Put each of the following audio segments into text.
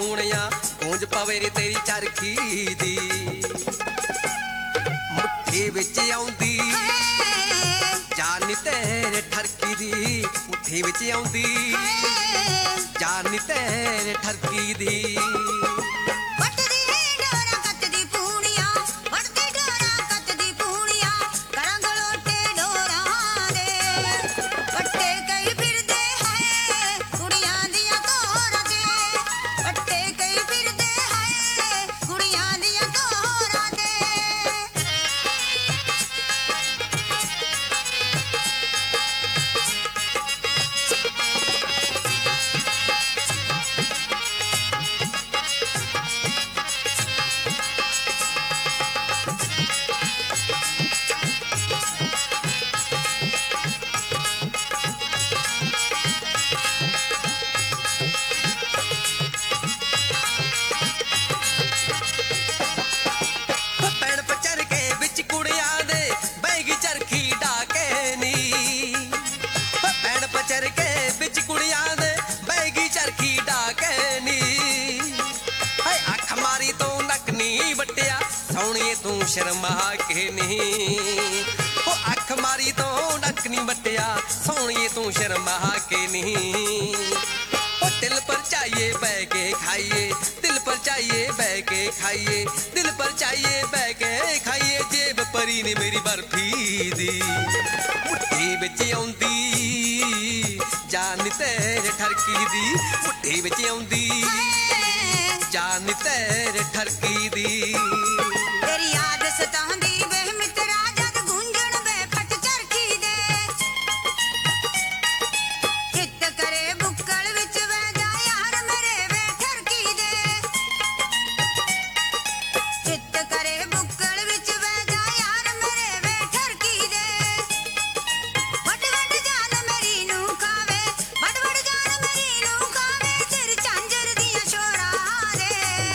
ਪੂਣਿਆ ਗੂੰਜ ਪਵੇ ਨੀ ਤੇਰੀ ਚਰਖੀ ਦੀ ਮੁੱਠੀ ਵਿੱਚ ਆਉਂਦੀ ਜਾਨ ਨੀ ਤੇਰੇ ਠਰਕੀ ਦੀ ਮੁੱਠੀ ਵਿੱਚ ਆਉਂਦੀ ਜਾਨ ਨੀ ਤੇਰੇ ਠਰਕੀ ਦੀ ਸੋਹਣੀਏ ਤੂੰ ਸ਼ਰਮਾ ਕੇ ਨਹੀਂ ਉਹ ਅੱਖ ਮਾਰੀ ਤੋਂ ਨੱਕ ਨੀ ਵੱਟਿਆ ਸੋਹਣੀਏ ਤੂੰ ਸ਼ਰਮਾ ਕੇ ਨਹੀਂ ਉਹ ਦਿਲ ਪਰ ਚਾਹੀਏ ਬਹਿ ਕੇ ਖਾਈਏ ਦਿਲ ਪਰ ਚਾਹੀਏ ਬਹਿ ਕੇ ਖਾਈਏ ਦਿਲ ਪਰ ਚਾਹੀਏ ਬਹਿ ਕੇ ਖਾਈਏ ਜੇਬ ਭਰੀ ਨੇ ਮੇਰੀ ਬਰਫੀ ਦੀ ਮੁੱਠੀ ਵਿੱਚ ਆਉਂਦੀ ਜਾਨ ਤੇਰੇ ਠਰਕੀ ਦੀ ਮੁੱਠੀ ਵਿੱਚ ਆਉਂਦੀ ਜਾਨ ਤੇਰੇ ਠਰਕੀ ਦੀ तेरी याद सतांदी वे मित्रा जद गूंजण वे फट चरखी दे चित करे बुक्कल विच वे जा यार मेरे वे ठरकी दे चित करे बुक्कल विच वे जा यार मेरे वे ठरकी दे वड वड जान मेरी नू खावे वड वड जान मेरी नू खावे तेरी झांझर दियां शोरा दे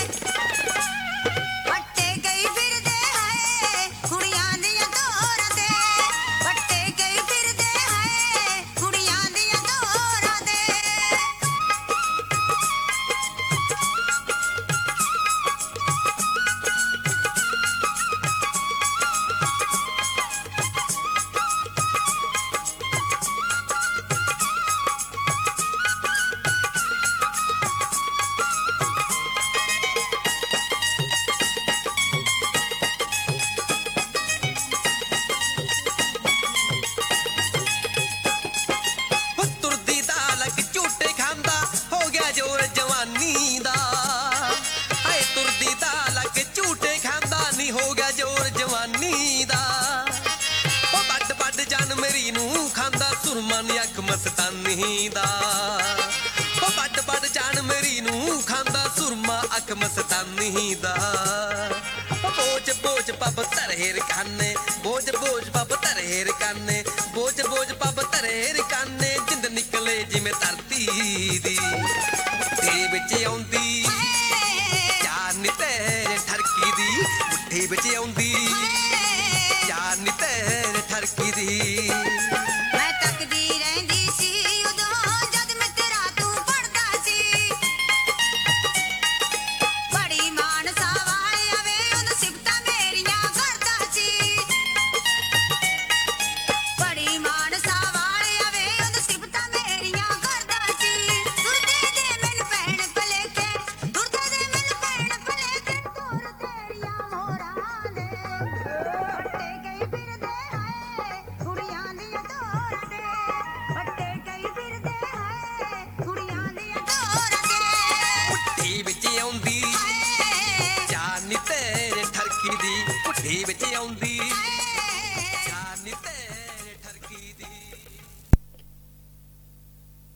ਹੋ ਗਿਆ ਜੋਰ ਜਵਾਨੀ ਦਾ ਉਹ ਵੱਡ ਵੱਡ ਜਾਨ ਮੇਰੀ ਨੂੰ ਖਾਂਦਾ ਸੁਰਮਾ ਨੀ ਅੱਖ ਮਸਤਾਨੀ ਦਾ ਉਹ ਵੱਡ ਵੱਡ ਜਾਨ ਮੇਰੀ ਨੂੰ ਖਾਂਦਾ ਸੁਰਮਾ ਅੱਖ ਮਸਤਾਨੀ ਦਾ ਬੋਝ ਬੋਝ ਪੱਬ ਧਰੇ ਰਕਾਨੇ ਬੋਝ ਬੋਝ ਪੱਬ ਧਰੇ ਰਕਾਨੇ ਬੋਝ ਬੋਝ ਪੱਬ ਧਰੇ ਰਕਾਨੇ ਜਿੰਦ ਨਿਕਲੇ ਜਿਵੇਂ ਧਰਤੀ ਦੀ ਮੁੱਠੀ ਵਿੱਚ ਆਉਂਦੀ ਜਾਨ ਤੇਰੇ ਠਰਕੀ ਦੀ ਮੁੱਠੀ ਵਿੱਚ ਆਉਂਦੀ